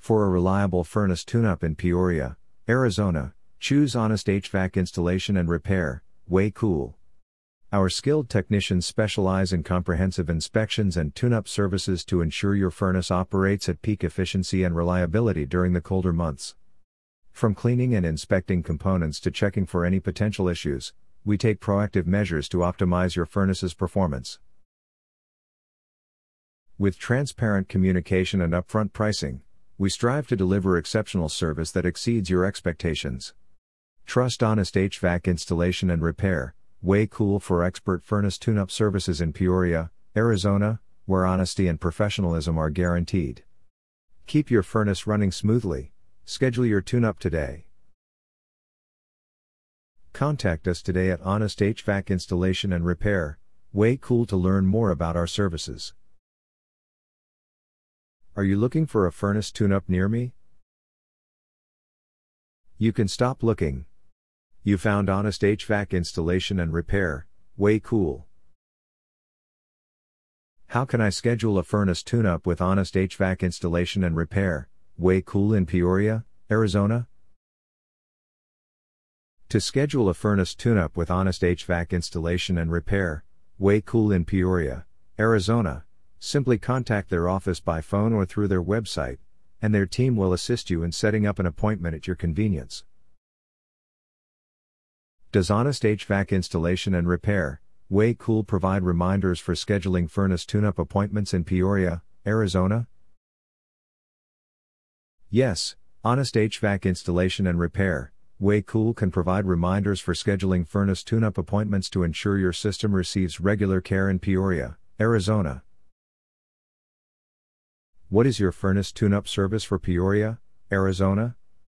For a reliable furnace tune-up in Peoria, Arizona, choose Honest HVAC Installation and Repair, Way Cool. Our skilled technicians specialize in comprehensive inspections and tune-up services to ensure your furnace operates at peak efficiency and reliability during the colder months. From cleaning and inspecting components to checking for any potential issues, we take proactive measures to optimize your furnace's performance. With transparent communication and upfront pricing, we strive to deliver exceptional service that exceeds your expectations. Trust Honest HVAC Installation and Repair, Way Cool for expert furnace tune-up services in Peoria, Arizona, where honesty and professionalism are guaranteed. Keep your furnace running smoothly. Schedule your tune-up today. Contact us today at Honest HVAC Installation and Repair, Way Cool to learn more about our services. Are you looking for a furnace tune-up near me? You can stop looking. You found Honest HVAC Installation and Repair, Way Cool. How can I schedule a furnace tune-up with Honest HVAC Installation and Repair, Way Cool in Peoria, Arizona? To schedule a furnace tune-up with Honest HVAC Installation and Repair, Way Cool in Peoria, Arizona, simply contact their office by phone or through their website, and their team will assist you in setting up an appointment at your convenience. Does Honest HVAC Installation and Repair, Way Cool provide reminders for scheduling furnace tune-up appointments in Peoria, Arizona? Yes, Honest HVAC Installation and Repair, Way Cool can provide reminders for scheduling furnace tune-up appointments to ensure your system receives regular care in Peoria, Arizona. What is your furnace tune-up service for Peoria, Arizona?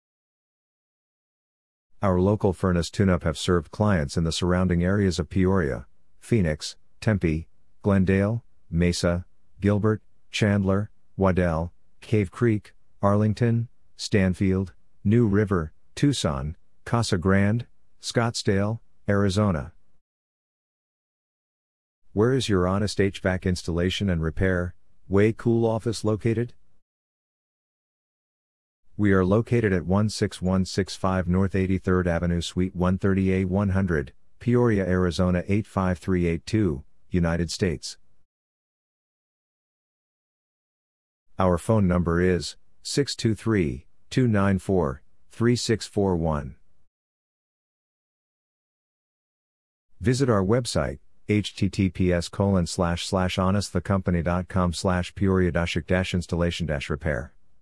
Our local furnace tune-up have served clients in the surrounding areas of Peoria, Phoenix, Tempe, Glendale, Mesa, Gilbert, Chandler, Waddell, Cave Creek, Arlington, Stanfield, New River, Tucson, Casa Grande, Scottsdale, Arizona. Where is your Honest HVAC Installation and Repair, Way Cool office located? We are located at 16165 North 83rd Avenue Suite 130A 100, Peoria, Arizona 85382, United States. Our phone number is 623-294-3641. Visit our website, https://honestthecompany.com/peoria-installation-repair.